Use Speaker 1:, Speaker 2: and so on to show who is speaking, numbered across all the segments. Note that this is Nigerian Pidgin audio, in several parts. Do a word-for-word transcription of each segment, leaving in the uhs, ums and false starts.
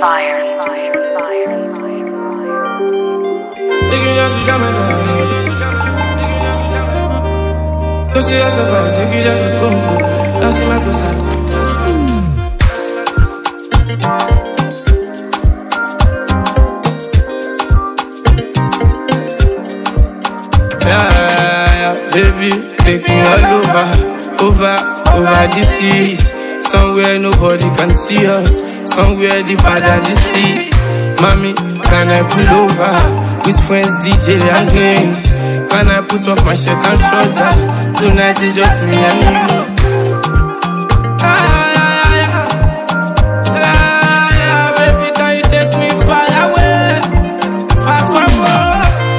Speaker 1: Fire.
Speaker 2: Baby, take me all over, over, over the seas. Somewhere nobody can see us, somewhere deeper than the sea. Mommy, can I pull over with friends, D J and games? Can I put off my shirt and trouser? Tonight is just me and you. Baby, can you take me far away, far from home?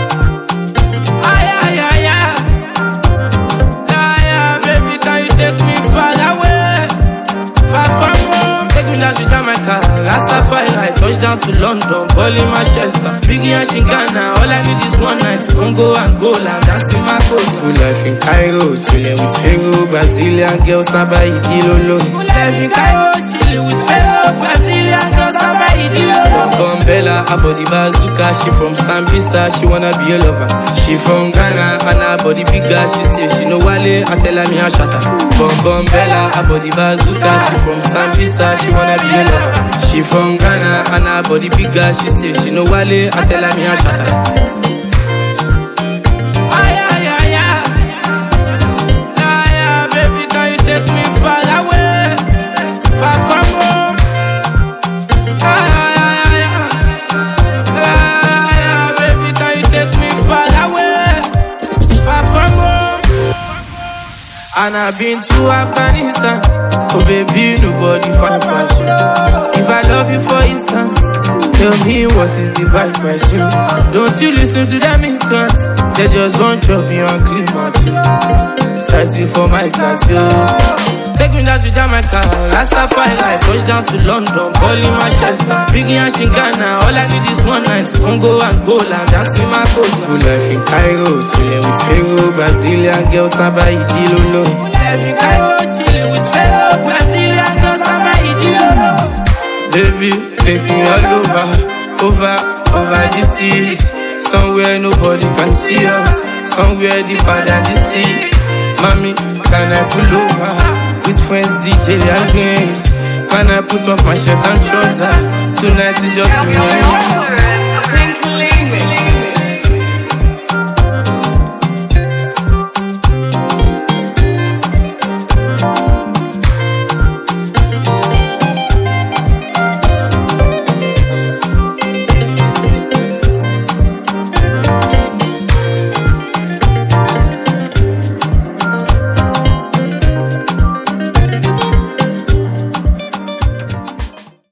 Speaker 2: To Jamaica, Rastafari, touchdown to London, ball in Manchester, Biggie and Shingana. All I need is one night, Congo, Angola, dancing my coast. Good life in Cairo, chilling with Pharaoh, Brazilian girls, Saba Idilolo. Good life in Cairo, chilling with Pharaoh, Brazilian girls, Saba Idilolo. Bombella, her body bazooka, she from Sambisa, she wanna be a lover. She from Ghana, and her body bigger, she say she no wale, I tell her me a shatter. Bom Bombella, her body bazooka, she from Sambisa, she wanna be a lover. She from Ghana, and her body bigger, she say she no wale, I tell her me a shatter. Ay, ay, ay, ay. Ay, ay, baby, can you take me far away, far from home? Ay, ay, ay, ay. Ay, ay, baby, can you take me far away, far from home? And I've been to Afghanistan. Oh baby, nobody find passion. If I love you for instance, tell me what is the bad question. Don't you listen to them miscats? They just want chop you and clean my too. Size you for my class, yo. Take me down to Jamaica, Rastafari, touchdown to London, ball in Manchester, Biggie and Shingana. All I need is one night, Congo, Angola, dancing my coast. Good life in Cairo, chilling with Pharaoh, Brazilian girls, Saba Idilolo. Good life in Cairo, chilling with Pharaoh, Brazilian girls, Saba Idilolo. Baby, take me all over, over, over the seas. Somewhere nobody can see us, somewhere deeper than the sea. Mommy, can I pull over with friends, D J and games? Can I put off my shirt and trouser? Tonight is just me and you.